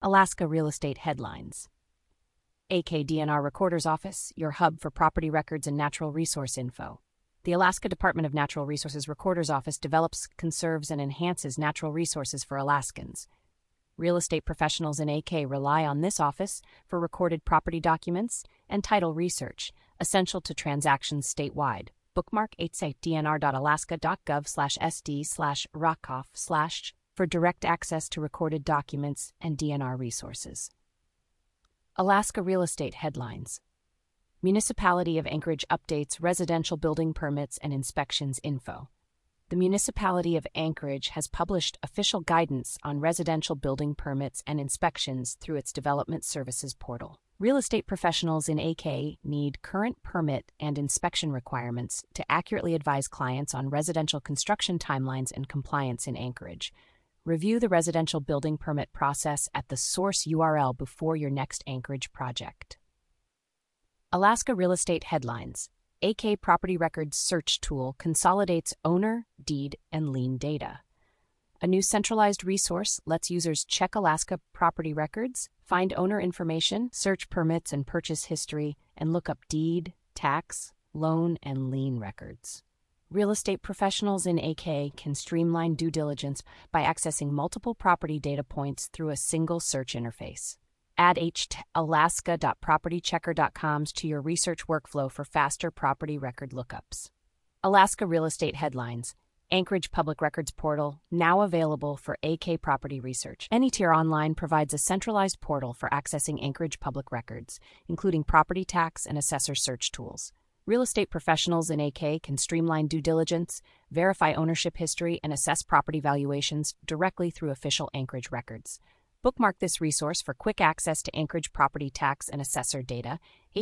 Alaska Real Estate Headlines. AKDNR Recorder's Office, your hub for property records and natural resource info. The Alaska Department of Natural Resources Recorder's Office develops, conserves, and enhances natural resources for Alaskans. Real estate professionals in AK rely on this office for recorded property documents and title research, essential to transactions statewide. Bookmark dnr.alaska.gov/sd/rockoff/ for direct access to recorded documents and DNR resources. Alaska Real Estate Headlines. Municipality of Anchorage updates residential building permits and inspections info. The Municipality of Anchorage has published official guidance on residential building permits and inspections through its Development Services portal. Real estate professionals in AK need current permit and inspection requirements to accurately advise clients on residential construction timelines and compliance in Anchorage. Review the residential building permit process at the source URL before your next Anchorage project. Alaska Real Estate Headlines. AK Property Records Search Tool consolidates owner, deed, and lien data. A new centralized resource lets users check Alaska property records, find owner information, search permits and purchase history, and look up deed, tax, loan, and lien records. Real estate professionals in AK can streamline due diligence by accessing multiple property data points through a single search interface. Add alaska.propertychecker.com to your research workflow for faster property record lookups. Alaska Real Estate Headlines. Anchorage Public Records Portal, now available for AK Property Research. AnyTier Online provides a centralized portal for accessing Anchorage public records, including property tax and assessor search tools. Real estate professionals in AK can streamline due diligence, verify ownership history, and assess property valuations directly through official Anchorage records. Bookmark this resource for quick access to Anchorage property tax and assessor data.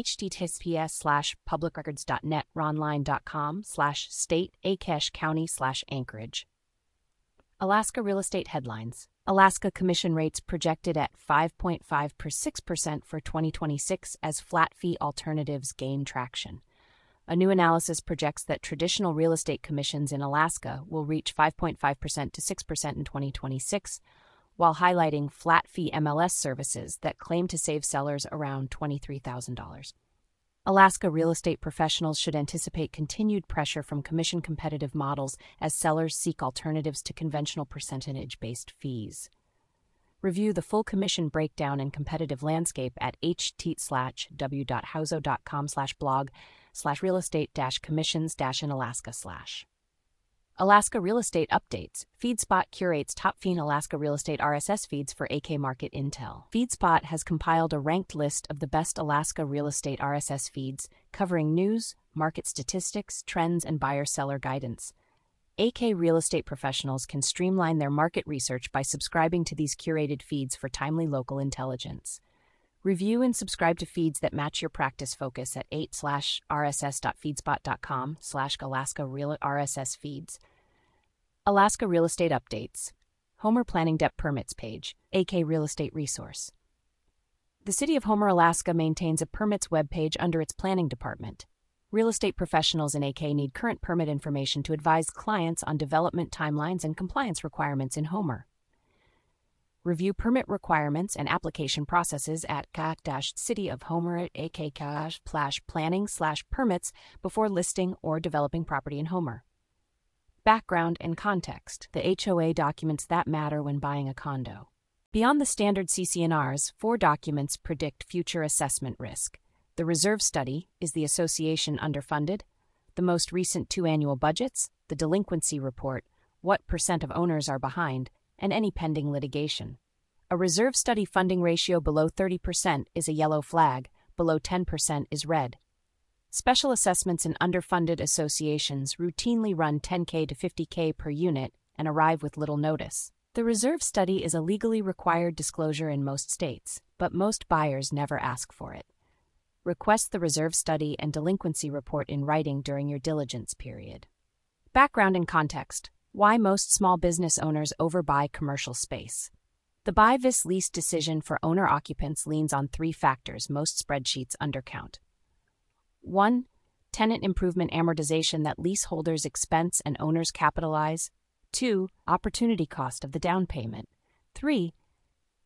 https://publicrecords.net/ronline.com/state/County/Anchorage. Alaska Real Estate Headlines. Alaska commission rates projected at 5.56% for 2026 as flat fee alternatives gain traction. A new analysis projects that traditional real estate commissions in Alaska will reach 5.5% to 6% in 2026, while highlighting flat-fee MLS services that claim to save sellers around $23,000. Alaska real estate professionals should anticipate continued pressure from commission-competitive models as sellers seek alternatives to conventional percentage-based fees. Review the full commission breakdown and competitive landscape at htt/w.houzo.com/blog/real-estate-commissions-in-Alaska/. Alaska Real Estate Updates. FeedSpot curates top-15 Alaska real estate RSS feeds for AK Market Intel. FeedSpot has compiled a ranked list of the best Alaska real estate RSS feeds, covering news, market statistics, trends, and buyer-seller guidance. AK real estate professionals can streamline their market research by subscribing to these curated feeds for timely local intelligence. Review and subscribe to feeds that match your practice focus at 8/rss.feedspot.com/Alaska Real RSS feeds. Alaska Real Estate Updates. Homer Planning Debt Permits page, AK Real Estate Resource. The City of Homer, Alaska maintains a permits webpage under its planning department. Real estate professionals in AK need current permit information to advise clients on development timelines and compliance requirements in Homer. Review permit requirements and application processes at City of Homer at AK/planning/permits before listing or developing property in Homer. Background and context. The HOA documents that matter when buying a condo. Beyond the standard CC&Rs, 4 documents predict future assessment risk. The reserve study, is the association underfunded? The most recent 2 annual budgets, the delinquency report, what % of owners are behind, and any pending litigation. A reserve study funding ratio below 30% is a yellow flag, below 10% is red. Special assessments in underfunded associations routinely run $10K to $50K per unit and arrive with little notice. The reserve study is a legally required disclosure in most states, but most buyers never ask for it. Request the reserve study and delinquency report in writing during your diligence period. Background and context. Why most small business owners overbuy commercial space. The buy vs lease decision for owner-occupants leans on 3 factors most spreadsheets undercount. 1. Tenant improvement amortization that leaseholders expense and owners capitalize. 2. Opportunity cost of the down payment. 3.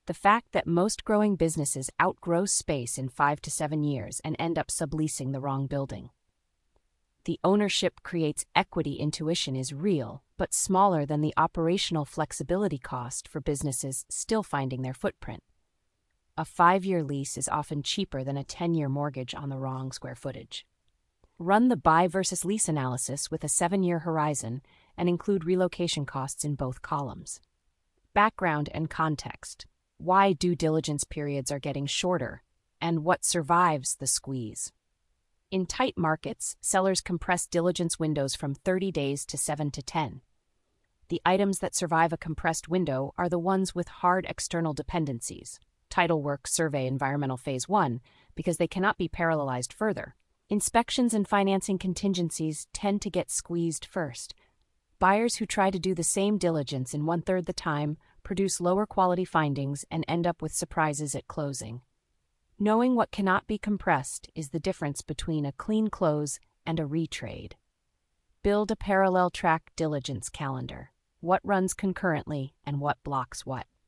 The fact that most growing businesses outgrow space in 5 to 7 years and end up subleasing the wrong building. The ownership creates equity intuition is real, but smaller than the operational flexibility cost for businesses still finding their footprint. A 5-year lease is often cheaper than a 10-year mortgage on the wrong square footage. Run the buy versus lease analysis with a 7-year horizon and include relocation costs in both columns. Background and context. Why due diligence periods are getting shorter, and what survives the squeeze. In tight markets, sellers compress diligence windows from 30 days to 7 to 10. The items that survive a compressed window are the ones with hard external dependencies, title work, survey, environmental phase 1, because they cannot be parallelized further. Inspections and financing contingencies tend to get squeezed first. Buyers who try to do the same diligence in 1/3 the time produce lower quality findings and end up with surprises at closing. Knowing what cannot be compressed is the difference between a clean close and a retrade. Build a parallel track diligence calendar. What runs concurrently and what blocks what.